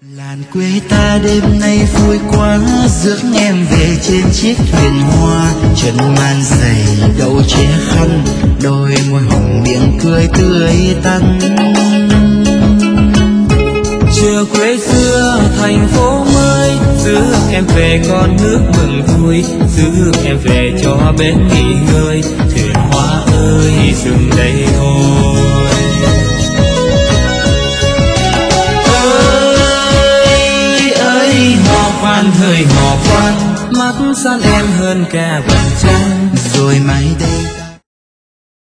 Làng quê ta đêm nay vui quá, rước em về trên chiếc thuyền hoa. Chân man giày đầu che khăn, đôi môi hồng miệng cười tươi tắn. Chiều quê xưa thành phố mới, rước em về con nước mừng vui, rước em về cho bên nghỉ ngơi. Thuyền hoa ơi dừng đây thôi. Hò khoan thời hò khoan, mắt san em hơn cả